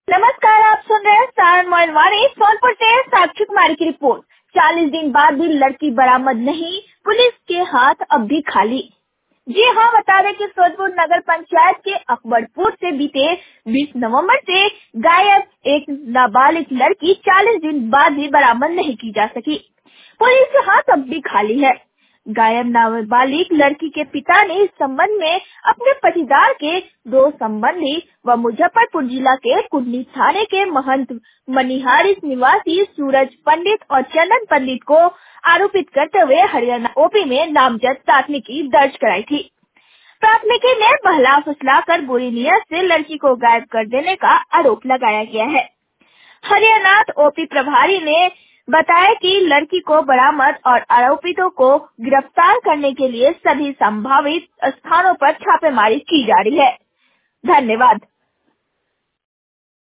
नमस्कार, आप सुन रहे हैं सारण मोबाइल सोनपुर से साक्षी कुमारी की रिपोर्ट। 40 दिन बाद भी लड़की बरामद नहीं, पुलिस के हाथ अब भी खाली। जी हाँ, बता दें कि सोनपुर नगर पंचायत के अकबरपुर से बीते 20 नवंबर से गायब एक नाबालिग लड़की 40 दिन बाद भी बरामद नहीं की जा सकी। पुलिस के हाथ अब भी खाली है। गायब नाबालिग लड़की के पिता ने इस संबंध में अपने पटीदार के 2 संबंधी व मुजफ्फरपुर जिला के कुंडली थाने के महंत मनिहारी निवासी सूरज पंडित और चंदन पंडित को आरोपित करते हुए हरियाणा ओपी में नामजद प्राथमिकी दर्ज कराई थी। प्राथमिकी में बहला फुसलाकर बुरी नीयत से लड़की को गायब कर देने का आरोप लगाया गया है। हरियाणा ओपी प्रभारी ने बताया कि लड़की को बरामद और आरोपितों को गिरफ्तार करने के लिए सभी संभावित स्थानों पर छापेमारी की जा रही है। धन्यवाद।